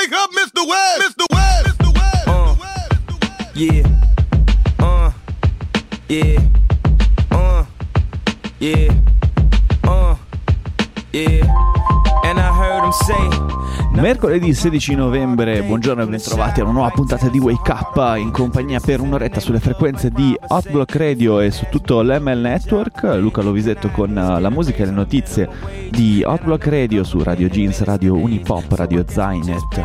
Wake up, Mr. Webb. Mr. Webb. Mr. Webb. Yeah. Yeah. Yeah. Yeah. And I heard him say. Mercoledì 16 novembre, buongiorno e bentrovati a una nuova puntata di Wake Up in compagnia per un'oretta sulle frequenze di Hot Block Radio e su tutto l'ML Network. Luca Lovisetto con la musica e le notizie di Hot Block Radio su Radio Jeans, Radio Unipop, Radio Zainet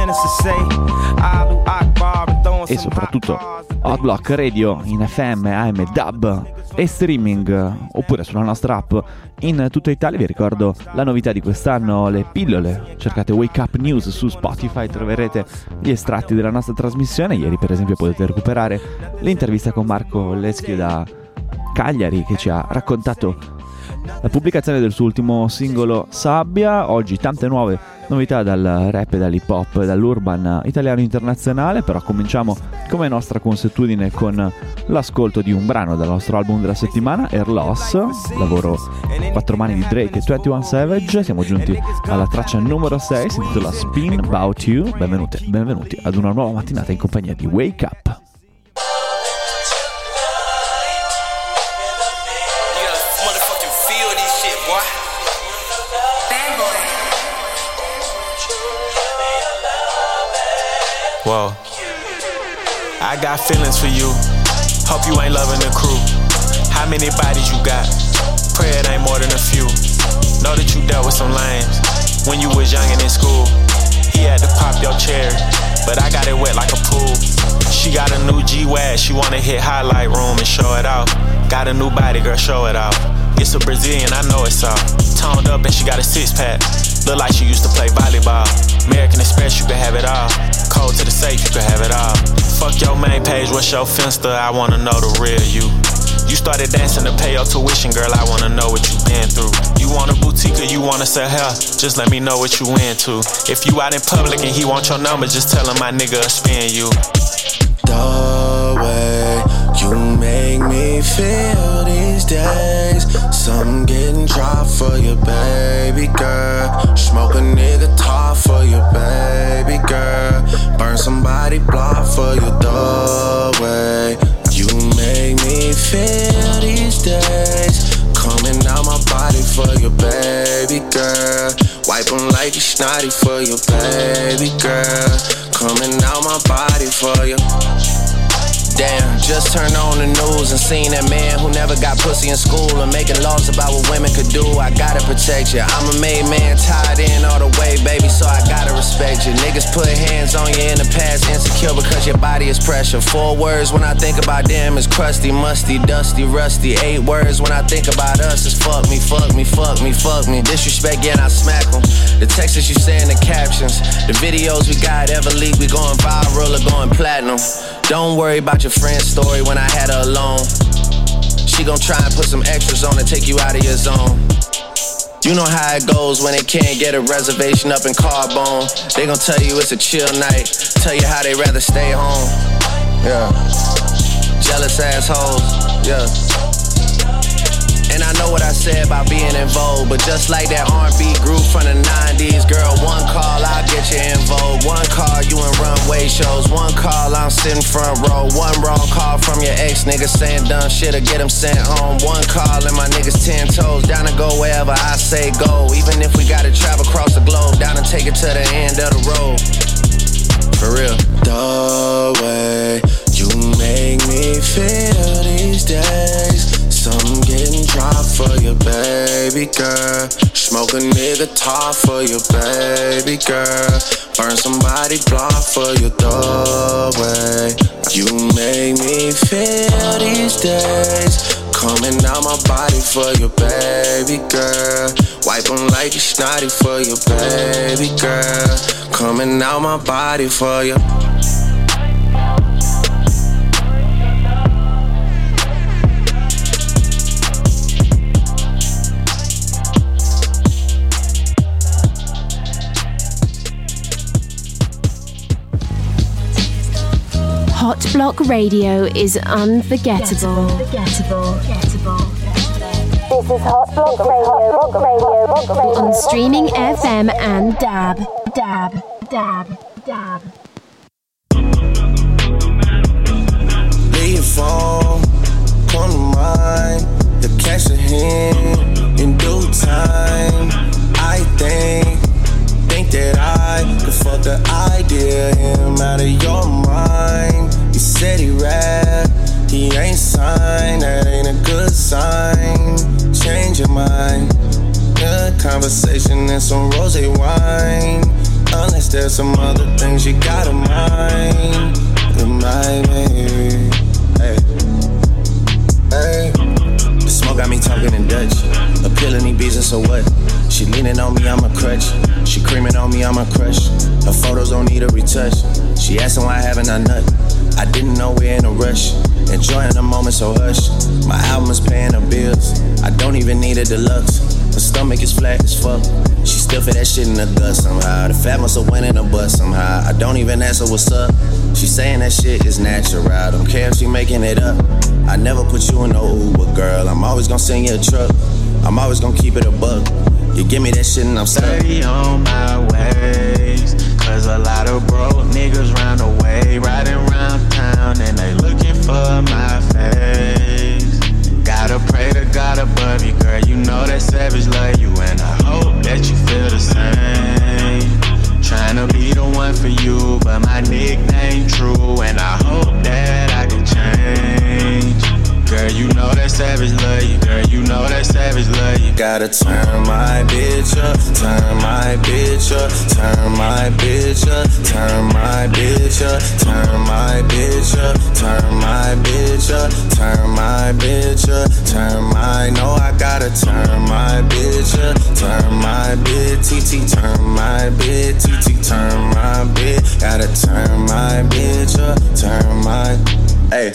e soprattutto Hot Block Radio in FM, AM, DAB e streaming oppure sulla nostra app in tutta Italia. Vi ricordo la novità di quest'anno, le pillole. Cercate Wake Up News su Spotify, troverete gli estratti della nostra trasmissione. Ieri per esempio potete recuperare l'intervista con Marco Leschio da Cagliari che ci ha raccontato la pubblicazione del suo ultimo singolo Sabbia. Oggi tante nuove novità dal rap, dall'hip hop, dall'urban italiano internazionale, però cominciamo come nostra consuetudine con l'ascolto di un brano dal nostro album della settimana, Air Loss, lavoro 4 mani di Drake e 21 Savage. Siamo giunti alla traccia numero 6, si intitola Spin About You. Benvenuti ad una nuova mattinata in compagnia di Wake Up. Whoa, I got feelings for you. Hope you ain't loving the crew. How many bodies you got? Pray it ain't more than a few. Know that you dealt with some lames when you was young and in school. He had to pop your cherry, but I got it wet like a pool. She got a new G-Wag, she wanna hit highlight room and show it off. Got a new body, girl, show it off. It's a Brazilian, I know it's all. Toned up and she got a six-pack. Look like she used to play volleyball. American Express, you can have it all. Code to the safe, you can have it all. Fuck your main page, what's your Finsta? I wanna know the real you. You started dancing to pay your tuition, girl, I wanna know what you been through. You want a boutique or you wanna sell hair? Just let me know what you into. If you out in public and he want your number, just tell him my nigga spin you. The way you make me feel these days, something getting dropped for you, baby girl. Smoke a nigga top for you, baby girl. Burn somebody block for you. The way you make me feel these days, coming out my body for you, baby girl. Wipe them like you snotty for you, baby girl. Coming out my body for you. Damn, just turned on the news and seen that man who never got pussy in school and making laws about what women could do. I gotta protect you. I'm a made man, tied in all the way, baby, so I gotta respect you. Niggas put hands on you in the past, insecure because your body is pressure. 4 words when I think about them is crusty, musty, dusty, rusty. 8 words when I think about us is fuck me, fuck me, fuck me, fuck me. Disrespect, yeah, and I smack them. The texts you say in the captions, the videos we got ever leaked, we going viral or going platinum. Don't worry about your friend's story when I had her alone. She gon' try and put some extras on and take you out of your zone. You know how it goes when they can't get a reservation up in Carbone. They gon' tell you it's a chill night, tell you how they rather stay home. Yeah, jealous assholes, yeah. And I know what I said about being in vogue, but just like that R&B group from the 90s, girl, one call, I'll get you in vogue. One call, you in runway shows. One call, I'm sitting front row. One wrong call from your ex nigga saying dumb shit or get him sent home. One call and my niggas 10 toes, down to go wherever I say go. Even if we gotta travel across the globe, down and take it to the end of the road. For real. The way you make me feel these days, something getting dropped for you, baby girl. Smoke a nigga top for you, baby girl. Burn somebody block for you. The way you make me feel these days, coming out my body for you, baby girl. Wipe them like you snotty for you, baby girl. Coming out my body for you. Hot Block Radio is unforgettable. This is Hot Block Radio on streaming FM and DAB. Dab. Leave your phone, come to mind. The cash at hand in due time. I think that I could fuck the idea of him out of your mind. You said he rap, he ain't signed, that ain't a good sign. Change your mind. Good conversation and some rosé wine. Unless there's some other things you gotta mind. My baby, hey, hey. The smoke got me talking in Dutch. Appealing these beats and so what? She leaning on me, I'm a crutch. She creaming on me, I'm a crush. Her photos don't need a retouch. She asking why haven't I nut? I didn't know we're in a rush. Enjoying the moment, so hush. My album is paying the bills. I don't even need a deluxe. Her stomach is flat as fuck. She still fit that shit in the gut somehow. The fat must have went in the butt somehow. I don't even ask her what's up. She saying that shit is natural. I don't care if she making it up. I never put you in no Uber, girl. I'm always gonna send you a truck. I'm always gonna keep it a buck. You give me that shit and I'm stuck. 30 on my ways, cause a lot of broke niggas round the way, riding round town and they looking for my face. Gotta pray to God above you, girl, you know that savage love you, and I hope that you feel the same. Tryna be the one for you, but my nickname true, and I hope that I can change. Girl, you know that savage love you, girl, you know that savage love you. Gotta turn my bitch up, turn my bitch up, turn my bitch up, turn my bitch up, turn my bitch up, turn my bitch up, turn my bitch up, turn my, no, I gotta turn my bitch up, turn my bitch, TT, turn my bitch, TT, turn my bitch, gotta turn my bitch up, turn my, hey.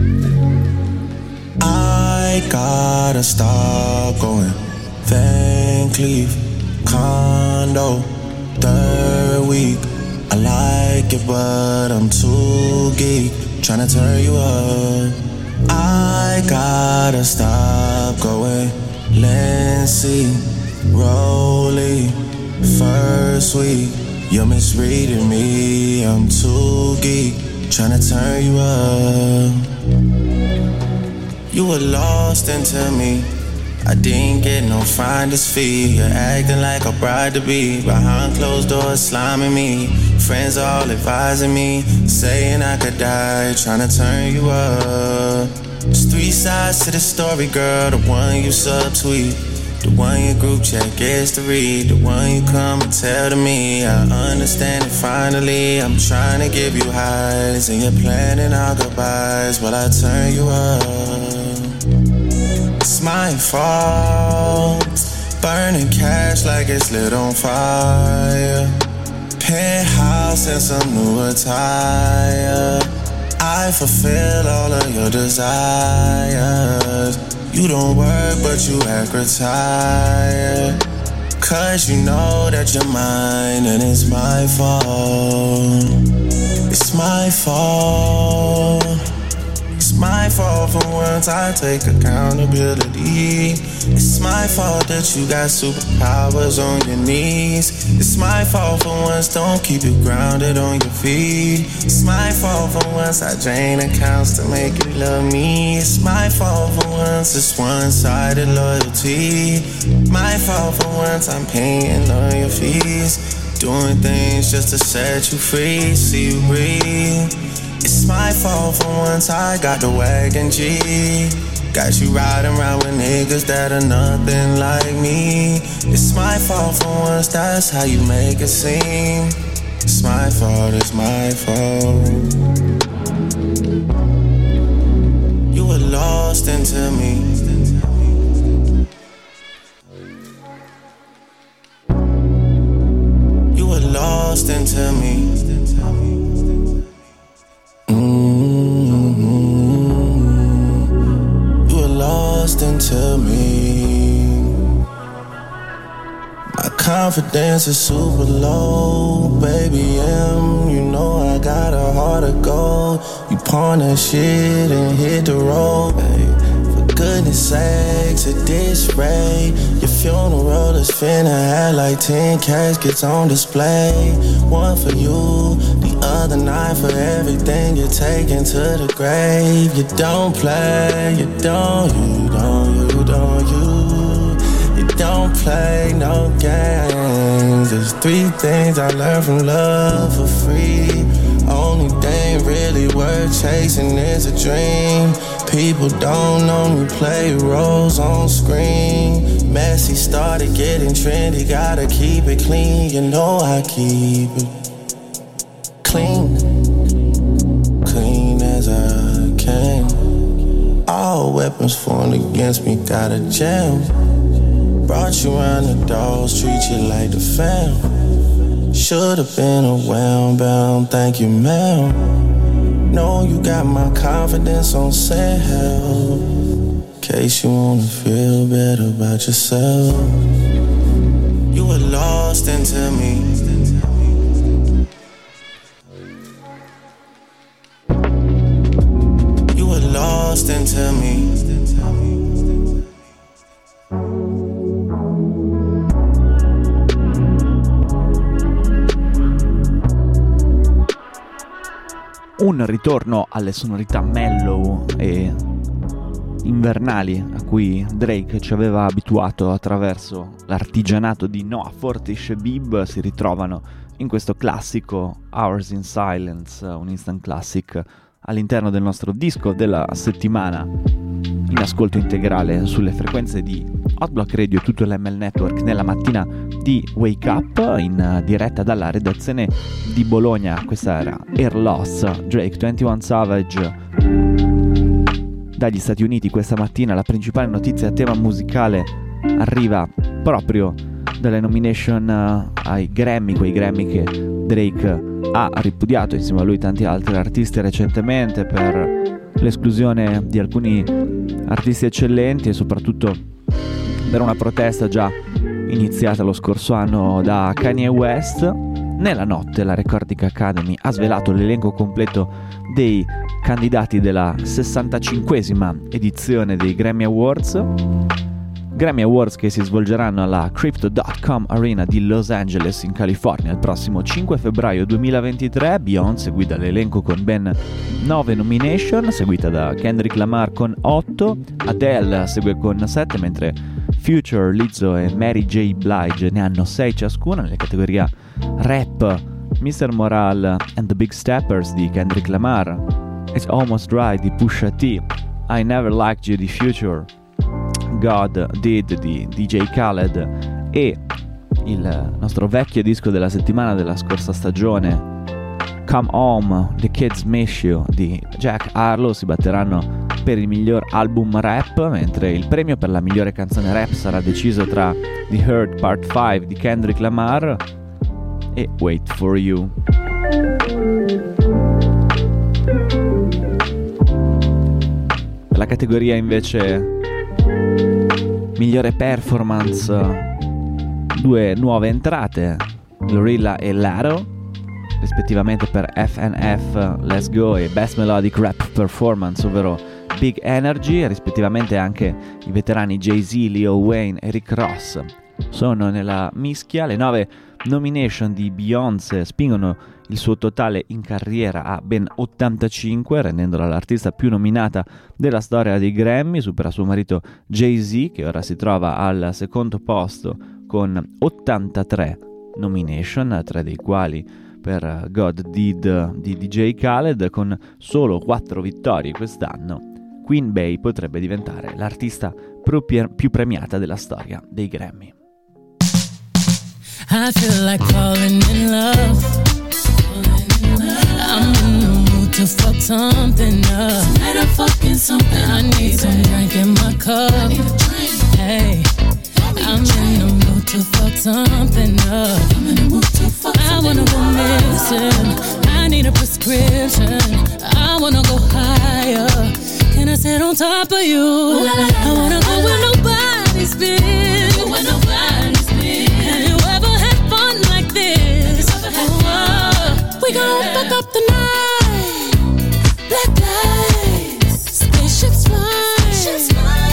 I gotta stop going. Van Cleef, condo, third week. I like it, but I'm too geek. Tryna turn you up. I gotta stop going. Lancy, Rolly, first week. You're misreading me. I'm too geek. Tryna turn you up. You were lost into me. I didn't get no finder's fee. You're acting like a bride to be. Behind closed doors, sliming me. Friends all advising me, saying I could die, trying to turn you up. There's three sides to the story, girl. The one you subtweet, the one your group chat gets to read, the one you come and tell to me. I understand it finally. I'm trying to give you highs, and you're planning our goodbyes while I turn you up. It's my fault, burning cash like it's lit on fire. Penthouse and some new attire. I fulfill all of your desires. You don't work but you act retired. Cause you know that you're mine and it's my fault. It's my fault. It's my fault for once I take accountability. It's my fault that you got superpowers on your knees. It's my fault for once don't keep you grounded on your feet. It's my fault for once I drain accounts to make you love me. It's my fault for once it's one-sided loyalty. My fault for once I'm paying all your fees. Doing things just to set you free, see you breathe. It's my fault for once I got the wagon G. Got you riding around with niggas that are nothing like me. It's my fault for once, that's how you make it seem. It's my fault, it's my fault. You were lost into me. You were lost into me. Lost into me. My confidence is super low, baby M. You know I got a heart of gold. You pawn that shit and hit the road, babe. goodness sakes, at this rate, your funeral is finna have like 10 caskets on display. One for you, the other 9 for everything you're taking to the grave. You don't play, you don't play no games. There's 3 things I learned from love for free. Only thing really worth chasing is a dream. People don't only play roles on screen. Messy started getting trendy, gotta keep it clean. You know I keep it clean, clean as I can. All weapons formed against me got a jam. Brought you around the dogs, treat you like the fam. Should've been a well-bound, thank you, ma'am. Know you got my confidence on sale. In case you wanna feel better about yourself. You were lost into me. You were lost into me. Un ritorno alle sonorità mellow e invernali a cui Drake ci aveva abituato attraverso l'artigianato di Noah Fortish e Bib si ritrovano in questo classico Hours in Silence, un instant classic all'interno del nostro disco della settimana, in ascolto integrale sulle frequenze di Hotblock Radio e tutto l'ML Network nella mattina di Wake Up, in diretta dalla redazione di Bologna. Questa era Air Loss, Drake 21 Savage. Dagli Stati Uniti questa mattina la principale notizia a tema musicale arriva proprio dalle nomination ai Grammy, quei Grammy che Drake ha ripudiato insieme a lui tanti altri artisti recentemente per l'esclusione di alcuni artisti eccellenti e soprattutto per una protesta già iniziata lo scorso anno da Kanye West. Nella notte la Recording Academy ha svelato l'elenco completo dei candidati della 65esima edizione dei Grammy Awards. Grammy Awards che si svolgeranno alla Crypto.com Arena di Los Angeles in California il prossimo 5 febbraio 2023. Beyoncé guida l'elenco con ben 9 nomination, seguita da Kendrick Lamar con 8, Adele segue con 7, mentre Future, Lizzo e Mary J. Blige ne hanno 6 ciascuna. Nelle categoria Rap, Mr. Morale and the Big Steppers di Kendrick Lamar, It's Almost Right di Pusha T, I Never Liked You di Future, God Did di DJ Khaled e il nostro vecchio disco della settimana della scorsa stagione, Come Home, The Kids Miss You di Jack Harlow, si batteranno per il miglior album rap, mentre il premio per la migliore canzone rap sarà deciso tra The Hurt Part 5 di Kendrick Lamar e Wait For You. Per la categoria invece migliore performance, 2 nuove entrate, Glorilla e Laro, rispettivamente per FNF Let's Go e Best Melodic Rap Performance, ovvero Big Energy, rispettivamente anche i veterani Jay-Z, Lil Wayne e Rick Ross sono nella mischia. Le 9 nomination di Beyoncé spingono il suo totale in carriera a ben 85, rendendola l'artista più nominata della storia dei Grammy. Supera suo marito Jay-Z, che ora si trova al secondo posto con 83 nomination, 3 dei quali per God Did di DJ Khaled. Con solo 4 vittorie quest'anno, Queen Bey potrebbe diventare l'artista più premiata della storia dei Grammy. I feel like falling in love. I'm in the mood to fuck something up. Tonight I'm fucking something. I need some drink in my cup. Hey, I'm in the mood to fuck something up. I'm in the mood to fuck something up. I wanna go missing. I need a prescription. I wanna go higher. Can I sit on top of you? I wanna go where nobody's been. Where nobody's been. Have you ever had fun like this? We gon' fuck up the night. Black lights, spaceships fly.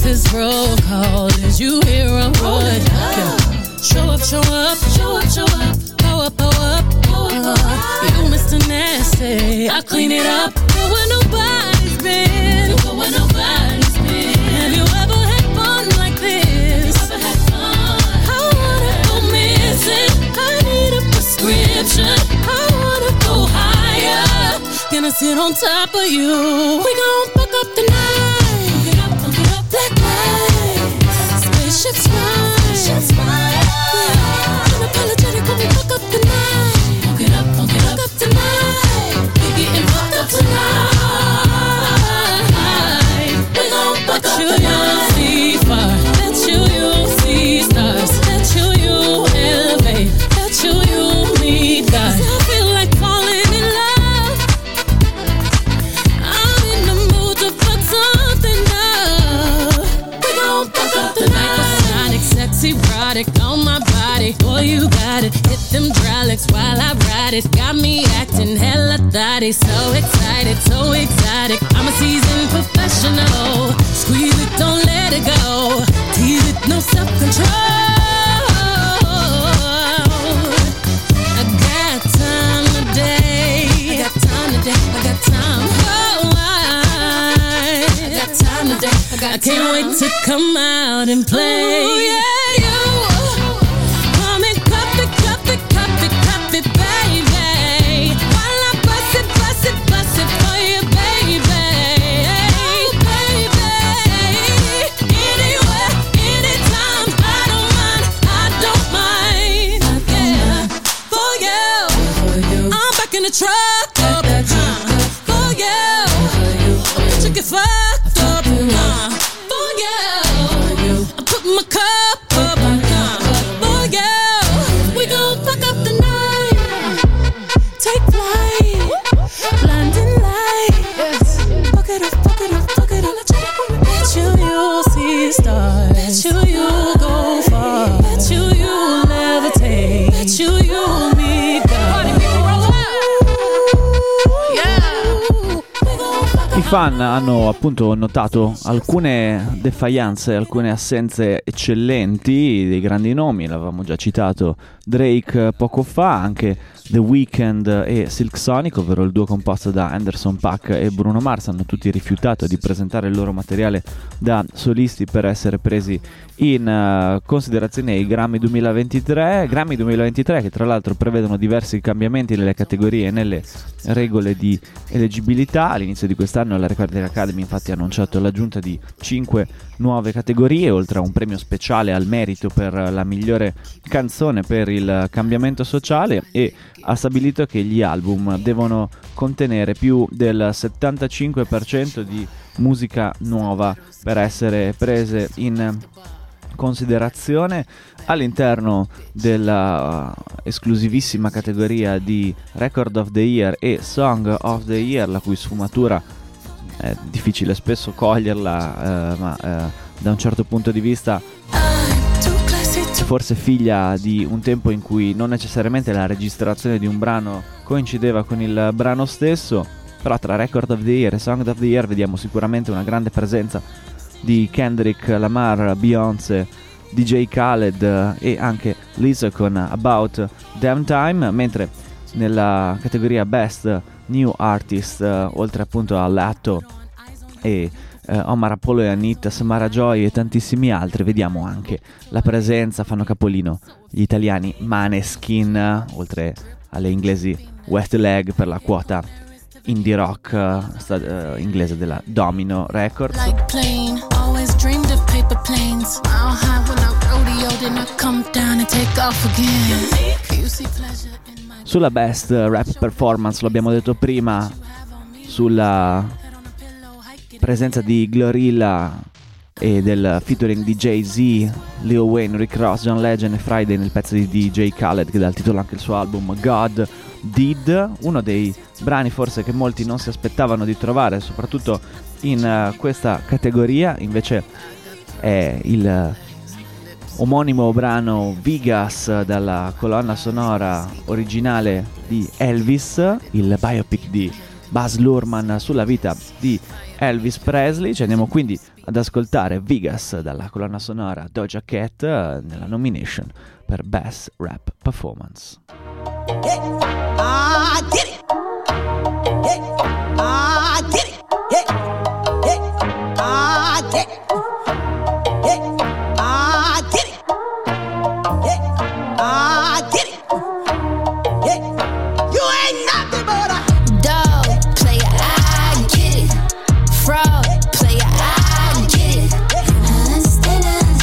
this roll call. Did you hear a word? Yeah. Show up, show up, show up, show up. Pull up, pull up, pull up. You Mr. Nasty, I clean it up. Go where nobody's been. Go where nobody's been. Have you ever had fun like this? Have you ever had fun? I wanna go missing. I need a prescription. I wanna go higher. Gonna sit on top of you. We gon' fuck up the night. Fuck it up, black lights. Spaceship smile. Unapologetic when we fuck up the night. Fuck it up tonight. We getting fucked up tonight. We gon' fuck up the night. See fire. Bet you'll see stars. Bet you'll elevate. Bet you'll meet God. I feel like falling in love. I'm in the mood to fuck something up. We gon' fuck up the night. Sonic, sexy, erotic on my body. Boy, you got it. Hit them dry licks while I ride it. Got me acting hella thotty. So excited, so exotic. I'm a seasoned professional. Squeeze it, don't let it go. Tease it, no self-control. I got time today. I got time today. I got time. Oh, I got time today. I can't wait to come out and play. Ooh, yeah, you. Come and cup it, baby. While I bust it for you, baby. Oh, baby. Anywhere, anytime, I don't mind. Yeah, for you. I'm back in the truck up, for you. But you get fucked up, for you. I put my cup up, for you. We gon' fuck up the night. Take flight, blinding lights. Fuck it up, fuck it up, fuck it up. Bet you'll see stars. Bet you'll go far. Bet you'll levitate. Bet you'll meet God. I fan hanno appunto notato alcune defianze, alcune assenze eccellenti dei grandi nomi, l'avevamo già citato Drake poco fa, anche The Weeknd e Silk Sonic, ovvero il duo composto da Anderson .Paak e Bruno Mars, hanno tutti rifiutato di presentare il loro materiale da solisti per essere presi in considerazione ai Grammy 2023 che tra l'altro prevedono diversi cambiamenti nelle categorie e nelle regole di eleggibilità. All'inizio di quest'anno la Recording Academy infatti ha annunciato l'aggiunta di 5 nuove categorie, oltre a un premio speciale al merito per la migliore canzone per il cambiamento sociale, e ha stabilito che gli album devono contenere più del 75% di musica nuova per essere prese in considerazione all'interno della esclusivissima categoria di Record of the Year e Song of the Year, la cui sfumatura è difficile spesso coglierla, ma da un certo punto di vista forse figlia di un tempo in cui non necessariamente la registrazione di un brano coincideva con il brano stesso. Però tra Record of the Year e Song of the Year vediamo sicuramente una grande presenza di Kendrick Lamar, Beyoncé, DJ Khaled e anche Lizzo con About Damn Time, mentre nella categoria Best New Artist, oltre appunto a Latto e Omar Apollo e Anita, Samara Joy e tantissimi altri, vediamo anche la presenza, fanno capolino gli italiani Maneskin, oltre alle inglesi Westlag per la quota indie rock inglese della Domino Records. Sulla Best Rap Performance, lo abbiamo detto prima, sulla presenza di Glorilla e del featuring di Jay-Z, Lil Wayne, Rick Ross, John Legend e Friday nel pezzo di DJ Khaled che dà il titolo anche il suo album God Did, uno dei brani forse che molti non si aspettavano di trovare, soprattutto in questa categoria. Invece è il omonimo brano Vegas dalla colonna sonora originale di Elvis, il biopic di Baz Luhrmann sulla vita di Elvis Presley. Ci andiamo quindi ad ascoltare Vegas dalla colonna sonora Doja Cat nella nomination per Best Rap Performance. Yeah, I did it. Yeah, I did it. Yeah, yeah, I did it. Yeah, I did it. Yeah, I did it. Yeah, you ain't nothing but a dog player. I get it. Fraud player. I get it. Understand.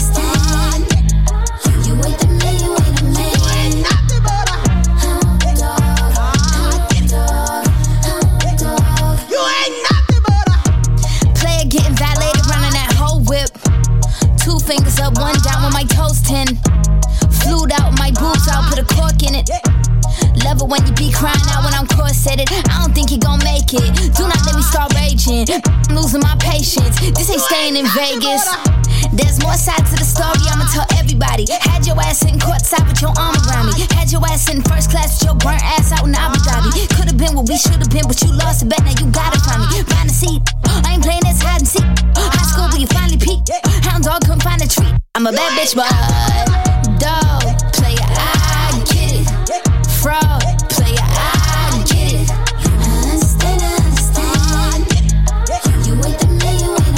You wait a minute. you ain't nothing but a you ain't nothing but a Player getting violated, running that whole whip. 2 fingers up, 1 down with my toes 10. Flued out, my boobs out, put a cork in it. Love it when you be crying out when I'm corseted. I don't think you gon' make it. Do not let me start raging. I'm losing my patience. This ain't staying in Vegas. There's more sides to the story, I'ma tell everybody. Had your ass sitting courtside with your arm around me. Had your ass sitting first class with your burnt ass out in Abu Dhabi. Could've been what we should've been, but you lost a bet, now you gotta find me. Find a seat, I ain't playing this hide and seek. High school where you finally peaked. Hound dog couldn't find a treat. I'm a bad bitch, but dog player, I get it. Fraud player, I get it. Understand. You wait a minute.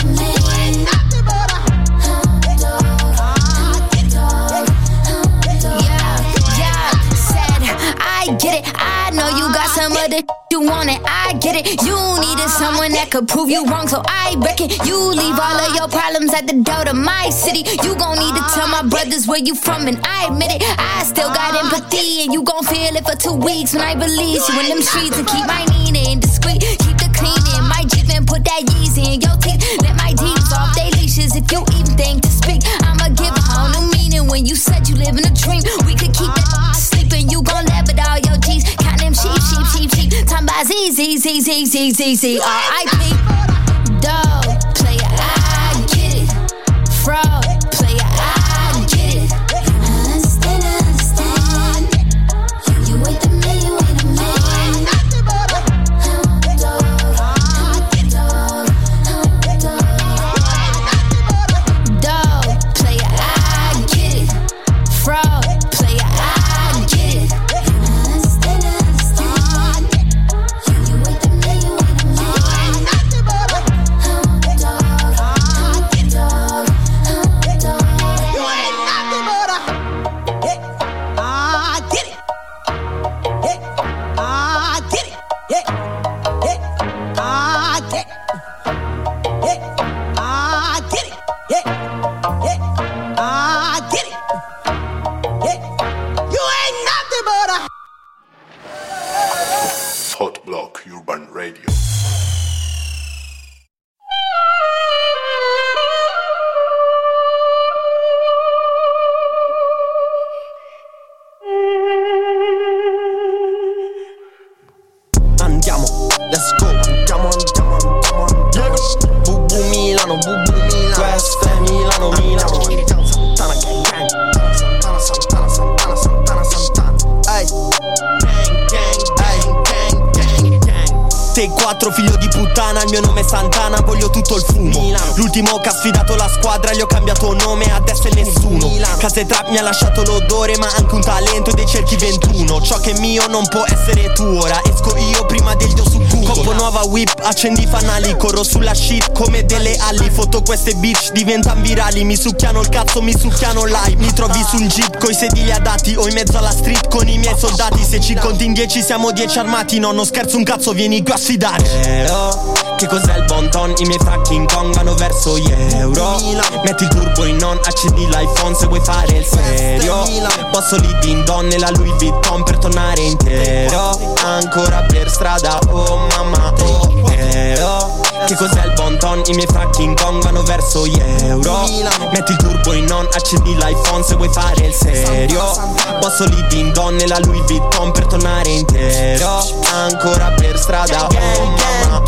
I get it, I know you got some other you want it, I get it. You needed someone that could prove you wrong, so I reckon you leave all of your problems at the door to my city. You gon' need to tell my brothers where you from, and I admit it. I still got empathy, and you gon' feel it for 2 weeks when I release you in them streets. And keep my Nina indiscreet, keep the cleaning, my Jeep and put that Yeezy in your teeth. Let my demons off they leashes if you even think to speak. I'ma give a whole new meaning when you said you live in a dream. We could keep that sleeping, you gon' laugh at all your G's. Count them sheep. Time by Z, R.I.P. Dog player, I get it. Fraud player, I get it. Understand. You wait a minute. Dog player, I get it. Fraud player, I get it. Hot Block Urban Radio. Andiamo, let's go. Andiamo. Bubu Milano. Questo è Milano. Santana. Ehi. Te 4 figlio di puttana, il mio nome è Santana, voglio tutto il fumo. Milano. L'ultimo che ha sfidato la squadra, gli ho cambiato nome, adesso è nessuno. Milano. Case Trap mi ha lasciato l'odore, ma anche un talento dei cerchi 21. Ciò che è mio non può essere tuo, ora esco io prima degli su Google. Coppo nuova whip, accendi i fanali, corro sulla shit come delle ali. Foto queste bitch diventan virali, mi succhiano il cazzo, mi succhiano live. Mi trovi su un jeep coi sedili adatti o in mezzo alla street con i miei soldati. Se ci conti in 10 siamo 10 armati, no, non scherzo un cazzo, vieni qui a sfidare. Però, che cos'è il bon ton? I miei fucking Kong vanno verso gli euro. Metti il turbo in on, accendi l'iPhone se vuoi fare il serio. Posso lì din don nella Louis Vuitton per tornare intero. Ancora per strada, oh mamma, oh. Però, che cos'è il bon ton? I miei fucking Kong vanno verso gli euro. Metti il turbo in on, accendi l'iPhone se vuoi fare il serio. Posso lì din don nella Louis Vuitton per tornare intero. Ancora per strada, oh mamma, oh.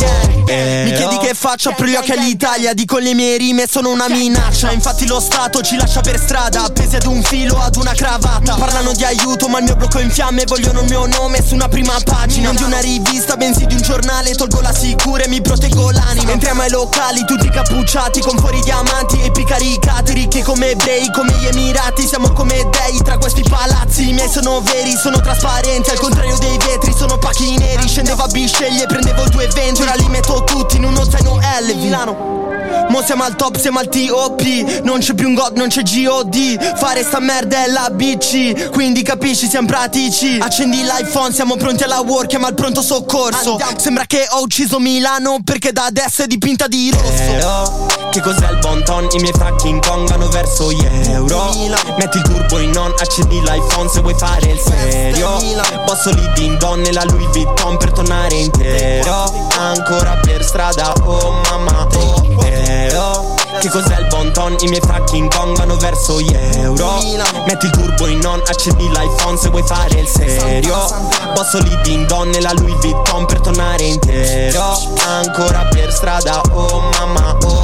Mi chiedi che faccio, apro gli occhi all'Italia. Dico le mie rime sono una minaccia. Infatti lo Stato ci lascia per strada, appesi ad un filo, ad una cravatta. Parlano di aiuto ma il mio blocco è in fiamme. Vogliono il mio nome su una prima pagina, non di una rivista bensì di un giornale. Tolgo la sicura e mi proteggo l'anima. Entriamo ai locali tutti cappucciati, con fuori diamanti e caricati. Ricchi come ebrei, come gli Emirati. Siamo come dei tra questi palazzi. I miei sono veri, sono trasparenti. Al contrario dei vetri, sono pacchi neri. Scendevo a Bisceglie, prendevo il 220. Ora li metto tutti in uno zaino L. Milano. Mo siamo al top, siamo al TOP. Non c'è più un God, non c'è GOD. Fare sta merda è la BC, quindi capisci, siamo pratici. Accendi l'iPhone, siamo pronti alla war. Chiama il pronto soccorso. Sembra che ho ucciso Milano, perché da adesso è dipinta di rosso. Che cos'è il bon ton? I miei fucking Kong vanno verso gli euro. Metti il turbo in on, accendi l'iPhone se vuoi fare il serio. Posso lì din don nella Louis Vuitton per tornare intero. Ancora per strada, oh mamma, oh però. Che cos'è il bon ton? I miei fucking Kong vanno verso gli euro. Metti il turbo in on, accendi l'iPhone se vuoi fare il serio. Posso lì din don nella Louis Vuitton per tornare intero. Ancora per strada, oh mamma, oh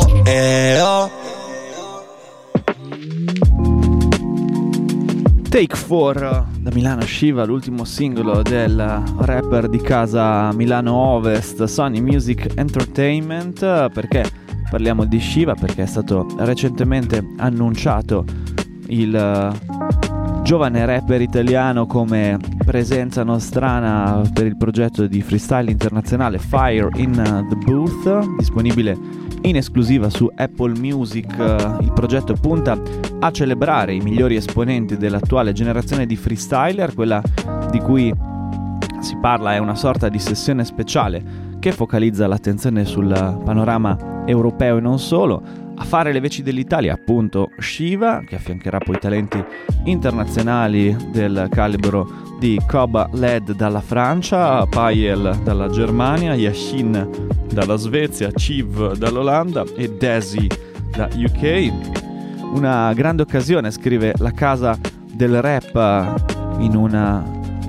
Take 4 da Milano Shiva, l'ultimo singolo del rapper di casa Milano Ovest, Sony Music Entertainment. Perché parliamo di Shiva? Perché è stato recentemente annunciato il giovane rapper italiano come presenza nostrana per il progetto di freestyle internazionale Fire in the Booth, disponibile in esclusiva su Apple Music. Il progetto punta a celebrare i migliori esponenti dell'attuale generazione di freestyler. Quella di cui si parla è una sorta di sessione speciale che focalizza l'attenzione sul panorama europeo e non solo. A fare le veci dell'Italia appunto Shiva, che affiancherà poi talenti internazionali del calibro di Koba Led dalla Francia, Payel dalla Germania, Yashin dalla Svezia, Chiv dall'Olanda e Desi da UK. Una grande occasione, scrive la casa del rap in una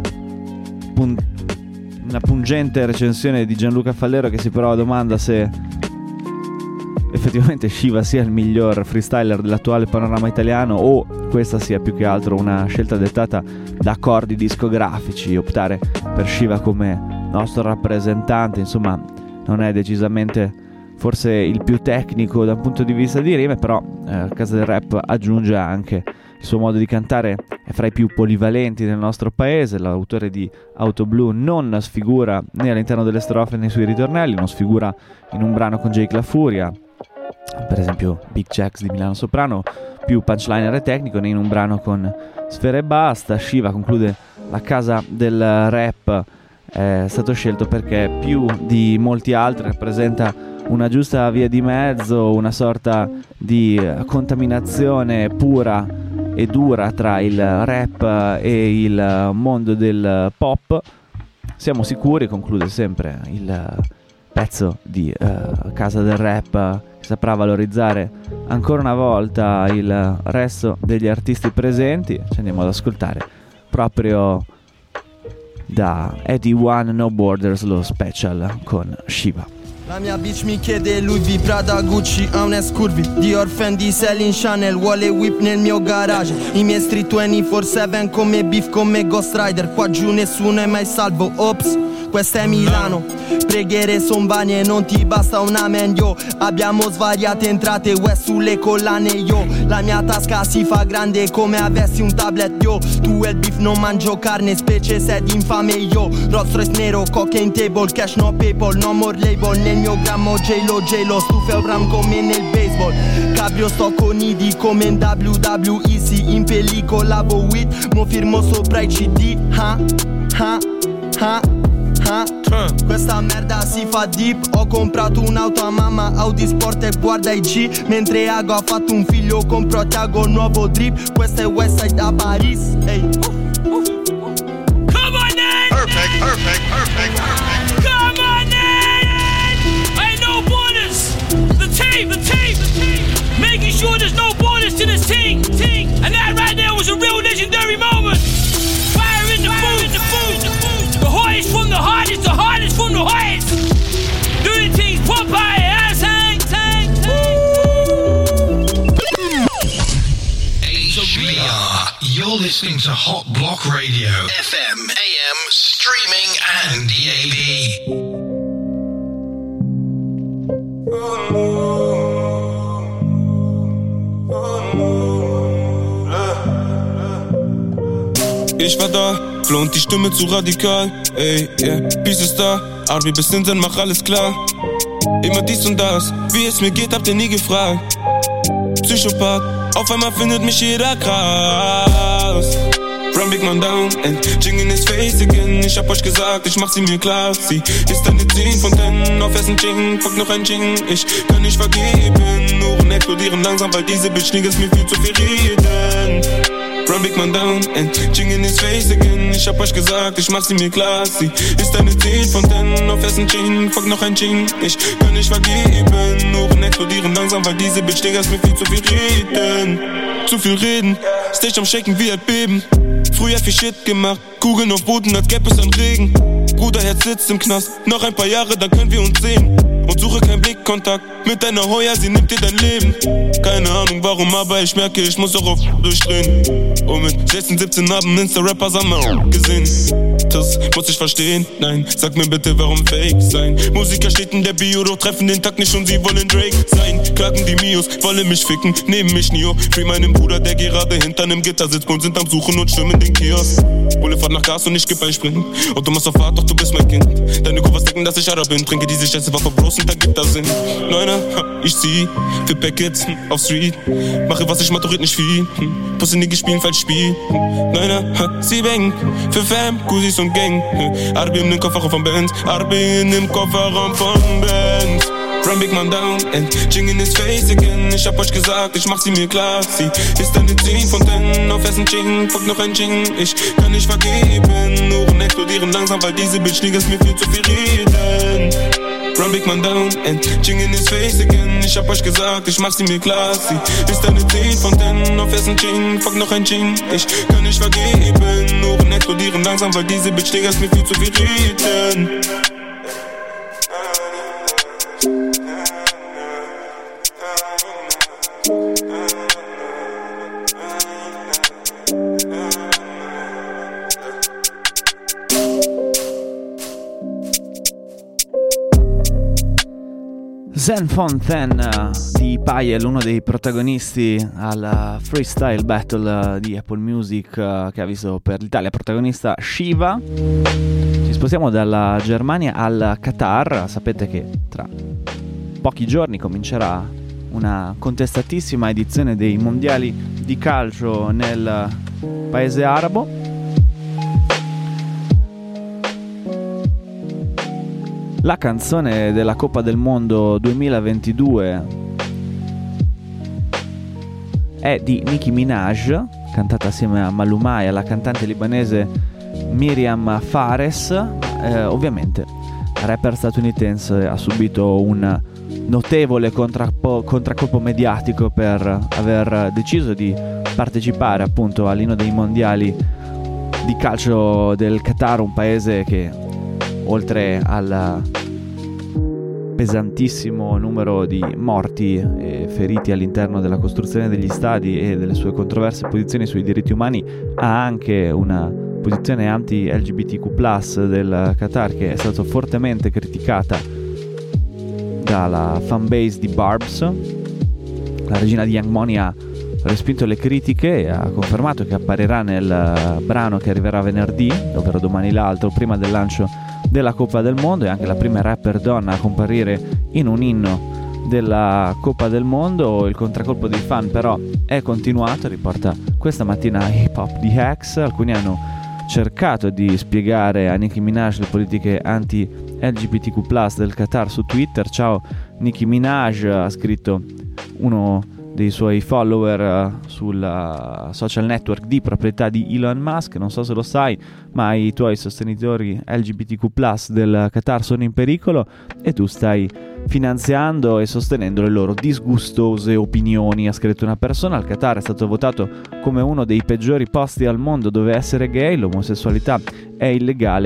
pungente recensione di Gianluca Fallero, che si però domanda se effettivamente Shiva sia il miglior freestyler dell'attuale panorama italiano o questa sia più che altro una scelta dettata da accordi discografici. Optare per Shiva come nostro rappresentante, insomma, non è decisamente forse il più tecnico da un punto di vista di rime, però Casa del Rap aggiunge anche il suo modo di cantare, è fra i più polivalenti del nostro paese. L'autore di Auto Blu non sfigura né all'interno delle strofe né nei suoi ritornelli, non sfigura in un brano con Jake La Furia, per esempio Big Jacks di Milano Soprano, più punchliner e tecnico, né in un brano con Sfera e Basta. Shiva, conclude la casa del rap, è stato scelto perché più di molti altri rappresenta una giusta via di mezzo, una sorta di contaminazione pura e dura tra il rap e il mondo del pop. Siamo sicuri, conclude sempre il pezzo di Casa del Rap, che saprà valorizzare ancora una volta il resto degli artisti presenti. Ci andiamo ad ascoltare proprio da Eddie One No Borders, lo special con Shiva. La mia bitch mi chiede Louis V, Prada, Gucci, ha un scurvi Dior, Fendi, Celine, Chanel, vuole whip nel mio garage. I miei street 24/7 come beef, come Ghost Rider. Qua giù nessuno è mai salvo, ops, questa è Milano. Preghiere son vane, non ti basta un amen, yo. Abbiamo svariate entrate, West sulle collane, yo. La mia tasca si fa grande come avessi un tablet, yo. Tu e il beef non mangio carne, specie sed infame, yo. Rolls Royce nero, cocaine table, cash no PayPal, no more label. Nel mio grammo J-Lo, stufe un ram come nel baseball. Cabrio sto con Idi come in WWE, sì, in pellicola with, mo firmo sopra i CD, Questa merda si fa deep. Ho comprato un'auto a mamma, Audi Sport e guarda i G. Mentre Ago ha fatto un figlio, compro a Tiago nuovo drip. Questo è Westside a Paris, hey. Come on then! Perfect. Come on then! Ain't no borders. The team. Making sure there's no borders to this team. And that right there was a real legendary moment. Fire in the booth. The hottest from the hardest from the hottest. Doing things listening to Hot Block Radio, FM, AM, streaming and DAB. Ich war da, floh und die Stimme zu radikal. Ey, yeah, Peace ist da, Arbi bis hinten, mach alles klar. Immer dies und das, wie es mir geht, habt ihr nie gefragt. Psychopath, auf einmal findet mich jeder krass. Run Big Man down and Jing in his face again. Ich hab euch gesagt, ich mach sie mir klar. Sie ist eine 10 von 10, auf ersten Jing, fuck noch ein Jing. Ich kann nicht vergeben, Uhren explodieren langsam, weil diese Bitch niggas mir viel zu viel reden. Run Big Man down and Jing in his face again. Ich hab euch gesagt, ich mach sie mir klar. Sie ist eine 10 von 10, auf ersten Jing, fuck noch ein Jing. Ich kann nicht vergeben, Uhren explodieren langsam, weil diese Bitch niggas mir viel zu viel reden. Zu viel reden, Stage am Shaken wie Erdbeben. Früher viel Shit gemacht, Kugeln auf Boden, als gäbe es an Regen. Bruderherz sitzt im Knast, noch ein paar Jahre, dann können wir uns sehen. Und suche keinen Blickkontakt mit deiner Heuer, sie nimmt dir dein Leben. Keine Ahnung warum, aber ich merke, ich muss auch auf durchdrehen. Und mit 16, 17 haben Insta-Rapper Sommer gesehen. Das muss ich verstehen, nein, sag mir bitte, warum Fake sein. Musiker steht in der Bio, doch treffen den Tag nicht und sie wollen Drake sein. Klagen die Mios, wollen mich ficken, nehmen mich Nio. Free meinen Bruder, der gerade hinter einem Gitter sitzt und sind am Suchen und schwimmen den Kiosk. Boulevard nach Gas und ich geb ein Springen. Und du machst auf Fahrt, doch du bist mein Kind. Deine Kurvas denken, dass ich Arab bin. Trinke diese Scheiße, Waffe bloß und da gibt das Sinn. Neuner, ich zieh für Packets auf Street. Mache was ich maturiert nicht viel. Pussy nie gespielt, falsch Spiel. Neuner, sie bang für Fam, Cousins und Gang. Arbi in dem Kofferraum von Benz. Arbi in dem Kofferraum von Benz. Run Big Man down and Jing in his face again. Ich hab euch gesagt, ich mach sie mir klar. Sie ist eine 10 von 10, auf ersten Jing, fuck noch ein Jing. Ich kann nicht vergeben, Uhren explodieren langsam, weil diese Bitch niggas mir viel zu viel reden. Run Big Man down and Jing in his face again. Ich hab euch gesagt, ich mach sie mir klar. Sie ist eine 10 von 10, auf ersten Jing, fuck noch ein Jing. Ich kann nicht vergeben, Uhren explodieren langsam, weil diese Bitch niggas mir viel zu viel reden. Zen Fontaine di Payel, uno dei protagonisti al freestyle battle di Apple Music che ha visto per l'Italia protagonista Shiva. Ci spostiamo dalla Germania al Qatar. Sapete che tra pochi giorni comincerà una contestatissima edizione dei mondiali di calcio nel paese arabo. La canzone della Coppa del Mondo 2022 è di Nicki Minaj, cantata assieme a Maluma e alla cantante libanese Miriam Fares. Ovviamente la rapper statunitense ha subito un notevole contraccolpo mediatico per aver deciso di partecipare appunto all'inno dei mondiali di calcio del Qatar, un paese che oltre al pesantissimo numero di morti e feriti all'interno della costruzione degli stadi e delle sue controverse posizioni sui diritti umani, ha anche una posizione anti-LGBTQ+ del Qatar che è stata fortemente criticata dalla fanbase di Barbs. La regina di Young Money ha respinto le critiche e ha confermato che apparirà nel brano che arriverà venerdì, ovvero domani l'altro, prima del lancio della Coppa del Mondo. È anche la prima rapper donna a comparire in un inno della Coppa del Mondo. Il contraccolpo dei fan però è continuato, riporta questa mattina Hip Hop di Hex. Alcuni hanno cercato di spiegare a Nicki Minaj le politiche anti-LGBTQ+ del Qatar su Twitter. Ciao Nicki Minaj, ha scritto uno dei suoi follower sul social network di proprietà di Elon Musk. Non so se lo sai, ma i tuoi sostenitori LGBTQ+ del Qatar sono in pericolo e tu stai finanziando e sostenendo le loro disgustose opinioni, ha scritto una persona. Il Qatar è stato votato come uno dei peggiori posti al mondo dove essere gay, l'omosessualità è illegale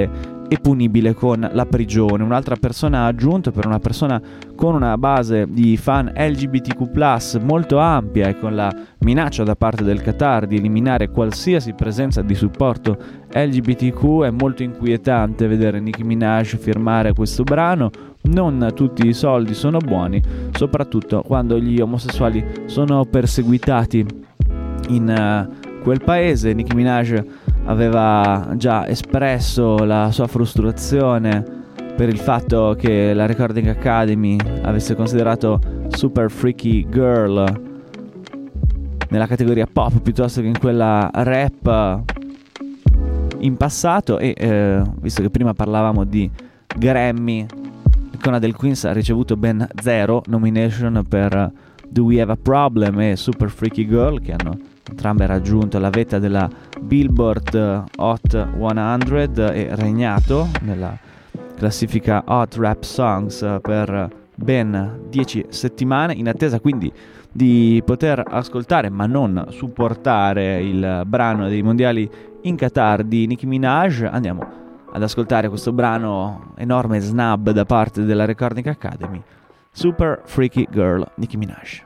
e punibile con la prigione. Un'altra persona ha aggiunto: per una persona con una base di fan LGBTQ+ molto ampia e con la minaccia da parte del Qatar di eliminare qualsiasi presenza di supporto LGBTQ, è molto inquietante vedere Nicki Minaj firmare questo brano. Non tutti i soldi sono buoni, soprattutto quando gli omosessuali sono perseguitati in quel paese. Nicki Minaj aveva già espresso la sua frustrazione per il fatto che la Recording Academy avesse considerato Super Freaky Girl nella categoria pop piuttosto che in quella rap in passato. E visto che prima parlavamo di Grammy, l'icona del Queens ha ricevuto ben 0 nomination per Do We Have a Problem e Super Freaky Girl, che hanno entrambe raggiunto la vetta della Billboard Hot 100 e regnato nella classifica Hot Rap Songs per ben 10 settimane, in attesa quindi di poter ascoltare ma non supportare il brano dei mondiali in Qatar di Nicki Minaj. Andiamo ad ascoltare questo brano, enorme snub da parte della Recording Academy, Super Freaky Girl, Nicki Minaj.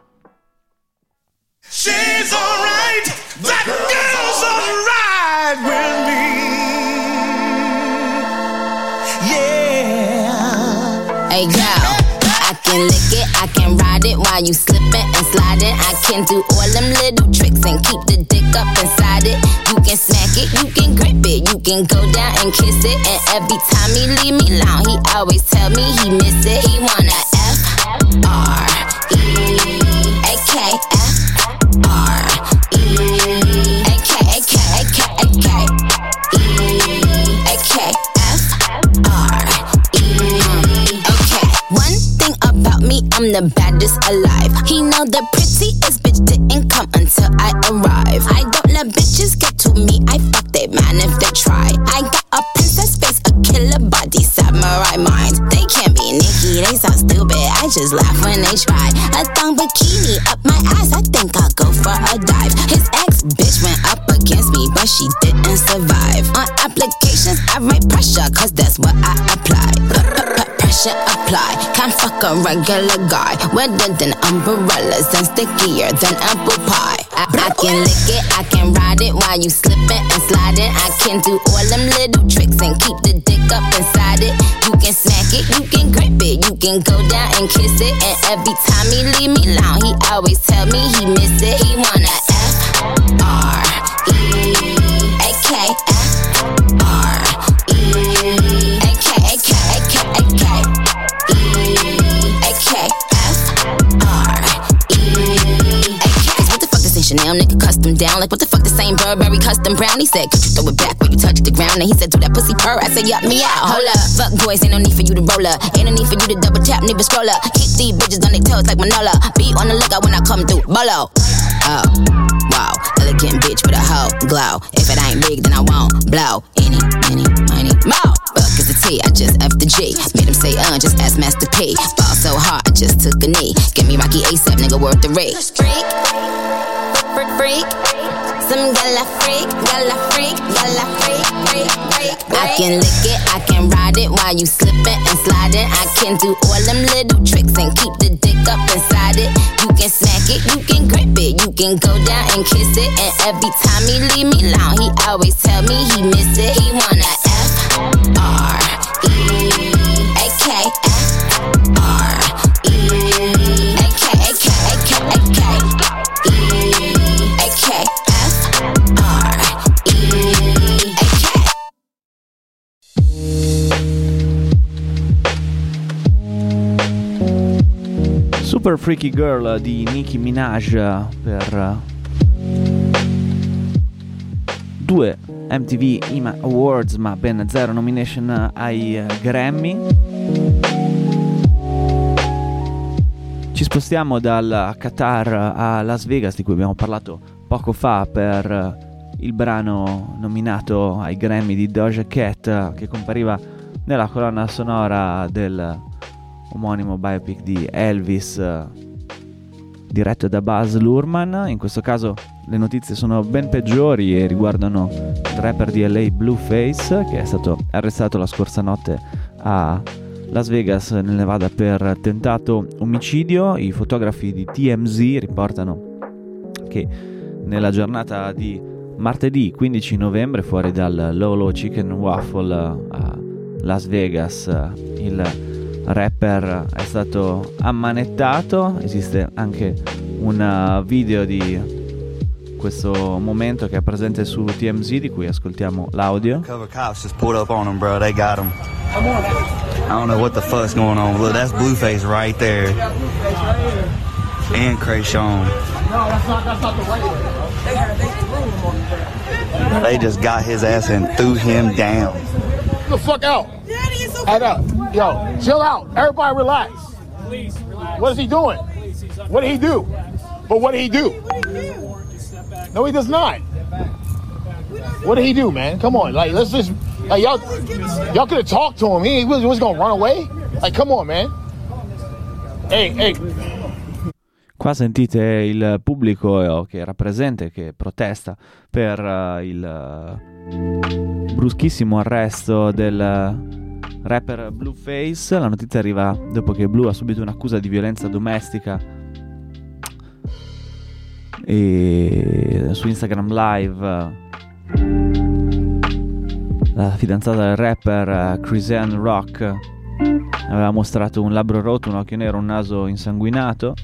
She's alright, that girl's alright with me. Yeah. Hey girl, I can lick it, I can ride it while you slipping and sliding. I can do all them little tricks and keep the dick up inside it. You can smack it, you can grip it, you can go down and kiss it. And every time he leave me alone, he always tell me he miss it. He wanna F-R-E-A-K-F I'm the baddest alive. He know the prettiest bitch didn't come until I arrive. I don't let bitches get to me, I fuck they man if they try. I got a princess face, a killer body, samurai mind. They can't be Nicki, they so stupid, I just laugh when they try. A thong bikini up my ass, I think I'll go for a dive. His ex bitch went up against me, but she didn't survive. On applications, I write pressure, cause that's what I apply. Pressure apply, can't fuck a regular guy. Wetter than umbrellas and stickier than apple pie. I can lick it, I can ride it while you slipping and sliding. I can do all them little tricks and keep the dick up inside it. You can smack it, you can grip it, you can go down and kiss it. And every time he leave me alone, he always tell me he miss it. He wanna Chanel nigga custom down. Like what the fuck, the same Burberry custom brown. He said, could you throw it back when you touch the ground? And he said, do that pussy purr. I said, yup, me out. Hold up, fuck boys, ain't no need for you to roll up. Ain't no need for you to double tap, nigga scroll up. Keep these bitches on their toes like Manola. Be on the lookout when I come through, bolo. Oh, wow, elegant bitch with a hoe glow. If it ain't big, then I won't blow. Any, money, more. Fuck is the T, I just F the G. Made him say, just ask Master P. Ball so hard, I just took a knee. Give me Rocky ASAP, nigga, worth the rate. Freak, some gala freak, freak. I can lick it, I can ride it while you slipping and sliding. I can do all them little tricks and keep the dick up inside it. You can smack it, you can grip it, you can go down and kiss it. And every time he leave me alone, he always tell me he miss it. He wanna Super Freaky Girl di Nicki Minaj per 2 MTV IMA Awards, ma ben 0 nomination ai Grammy. Ci spostiamo dal Qatar a Las Vegas, di cui abbiamo parlato poco fa per il brano nominato ai Grammy di Doja Cat, che compariva nella colonna sonora del omonimo biopic di Elvis, diretto da Baz Luhrmann. In questo caso le notizie sono ben peggiori e riguardano il rapper di LA Blueface, che è stato arrestato la scorsa notte a Las Vegas nel Nevada per tentato omicidio. I fotografi di TMZ riportano che nella giornata di martedì 15 novembre fuori dal Lolo Chicken Waffle a Las Vegas il rapper è stato ammanettato. Esiste anche un video di questo momento che è presente su TMZ, di cui ascoltiamo l'audio. Cover cops just pulled up on him, bro. They got him. I don't know what the fuck's going on. Look, that's Blueface right there. And Krayshawn. No, that's not the right way. They just got his ass and threw him down. Get the fuck out. Head up. Yo, chill out. Everybody relax. Please, relax. What is he doing? What did he do? But what did he do? No, he does not. What did he do, man? Come on, like, let's just, like, y'all could have talked to him. He was gonna run away. Like, come on, man. Hey. Qua sentite il pubblico che era presente, che protesta per il bruschissimo arresto del rapper Blueface. La notizia arriva dopo che Blue ha subito un'accusa di violenza domestica e su Instagram Live la fidanzata del rapper Chrisean Rock aveva mostrato un labbro rotto, un occhio nero, un naso insanguinato.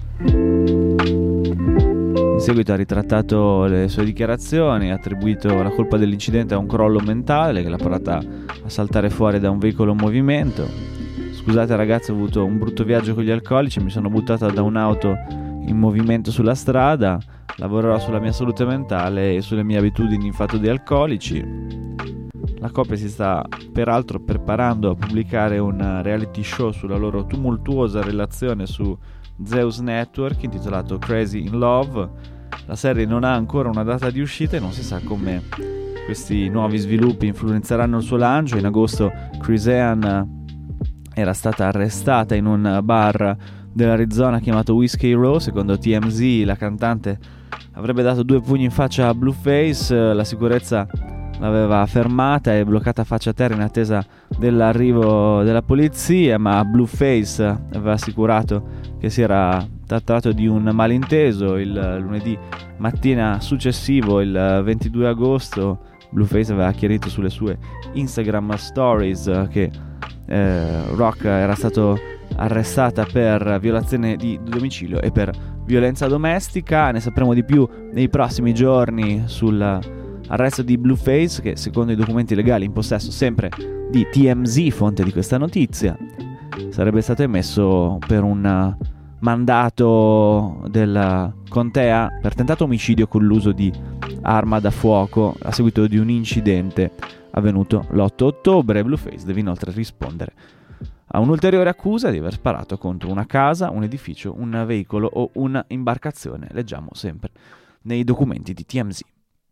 In seguito ha ritrattato le sue dichiarazioni, ha attribuito la colpa dell'incidente a un crollo mentale che l'ha portata a saltare fuori da un veicolo in movimento. Scusate ragazzi, ho avuto un brutto viaggio con gli alcolici, mi sono buttata da un'auto in movimento sulla strada, lavorerò sulla mia salute mentale e sulle mie abitudini in fatto di alcolici. La coppia si sta peraltro preparando a pubblicare un reality show sulla loro tumultuosa relazione su Zeus Network intitolato Crazy in Love. La serie non ha ancora una data di uscita e non si sa come questi nuovi sviluppi influenzeranno il suo lancio. In agosto Chrisean era stata arrestata in un bar dell'Arizona chiamato Whiskey Row. Secondo TMZ la cantante avrebbe dato 2 pugni in faccia a Blueface. La sicurezza l'aveva fermata e bloccata faccia a terra in attesa dell'arrivo della polizia, ma Blueface aveva assicurato che si era trattato di un malinteso. Il lunedì mattina successivo, il 22 agosto, Blueface aveva chiarito sulle sue Instagram Stories che Rock era stato arrestata per violazione di domicilio e per violenza domestica. Ne sapremo di più nei prossimi giorni sull'arresto di Blueface, che secondo i documenti legali in possesso sempre di TMZ, fonte di questa notizia, sarebbe stato emesso per un mandato della contea per tentato omicidio con l'uso di arma da fuoco a seguito di un incidente avvenuto l'8 ottobre. Blueface deve inoltre rispondere a un'ulteriore accusa di aver sparato contro una casa, un edificio, un veicolo o un'imbarcazione. Leggiamo sempre nei documenti di TMZ.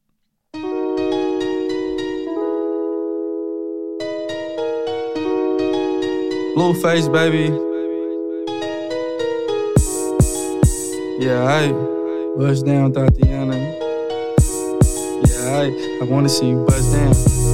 Blueface, baby. Yeah, hey, buzz down, Tatiana. Yeah, hey, I wanna see you buzz down.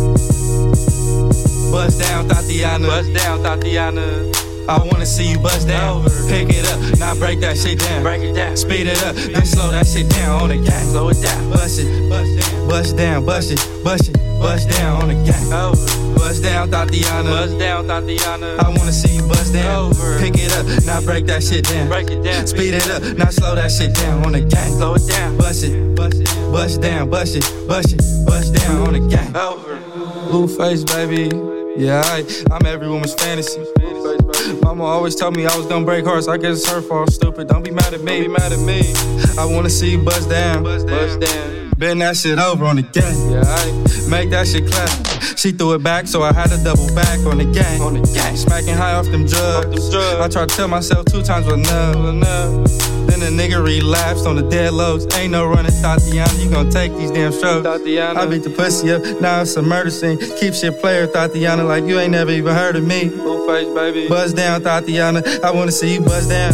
Buzz down, Tatiana. Buzz down, Tatiana. I wanna see you buzz down. Pick it up, now break that shit down. Break it down. Speed it up, then slow that shit down on the gang. Slow it down. Bust it, bust down, bust it, bust it, bust down on the gang. Buzz down, Tatiana. Buzz down, Tatiana. I wanna see you buzz down. Pick it up, now break that shit down. Break it down. Speed it up, now slow that shit down on the gang. Slow it down. Bust it, bust down, bust it, bust down on the gang. Blueface, baby. Yeah, I'm every woman's fantasy. Mama always told me I was gonna break hearts. I guess it's her fault, stupid. Don't be mad at me. Don't be mad at me. I wanna see you buzz down. Buzz down. Bend that shit over on the gang. Yeah, make that shit clap. She threw it back, so I had to double back on the gang. On the gang. Smacking high off them drugs. I tried to tell myself 2 times was enough. Then the nigga relapsed on the dead lows. Ain't no running, Tatiana. You gon' take these damn strokes. Tatiana. I beat the pussy up, now it's a murder scene. Keep shit player, Tatiana, like you ain't never even heard of me. Blueface, baby. Buzz down, Tatiana. I wanna see you buzz down.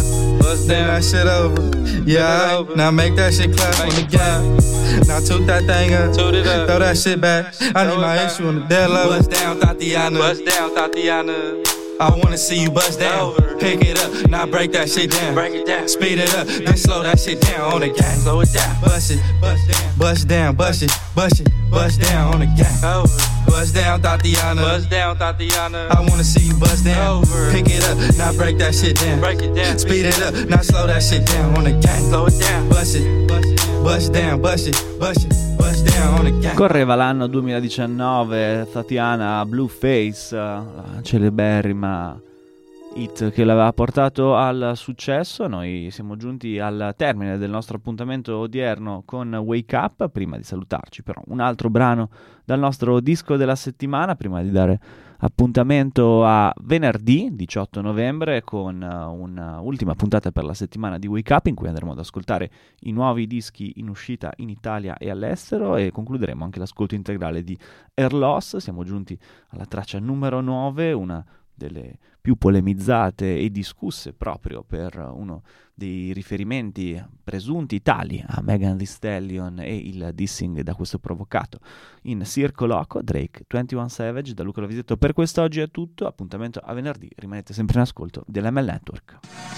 then that shit over. Yeah, now make that shit clap on the gang. Now toot that thing up, throw that shit back. I need my issue on the dead level. Bust down, Tatiana. Bust down, Tatiana. I wanna see you bust down. Pick it up, now break that shit down. Break it down, speed it up, then slow that shit down on the gang. Slow it down, bust it, bust down, bust it, bust it, bust down on the gang. Bust down, Tatiana. Bust down, Tatiana. I wanna see you bust down. Pick it up, now break that shit down. Break it down, speed it up, now slow that shit down on the gang. Slow it down, bust it, bust down, bust it, bust it. Correva l'anno 2019, Tatiana, Blueface, la celeberrima hit che l'aveva portato al successo. Noi siamo giunti al termine del nostro appuntamento odierno con Wake Up. Prima di salutarci però un altro brano dal nostro disco della settimana, prima di dare appuntamento a venerdì 18 novembre con un'ultima puntata per la settimana di Wake Up, in cui andremo ad ascoltare i nuovi dischi in uscita in Italia e all'estero, e concluderemo anche l'ascolto integrale di Air Loss. Siamo giunti alla traccia numero 9, una delle più polemizzate e discusse proprio per uno dei riferimenti presunti tali a Megan Thee Stallion e il dissing da questo provocato in Circo Loco, Drake, 21 Savage. Da Luca Lovisetto per quest'oggi è tutto, appuntamento a venerdì, rimanete sempre in ascolto dell'ML Network.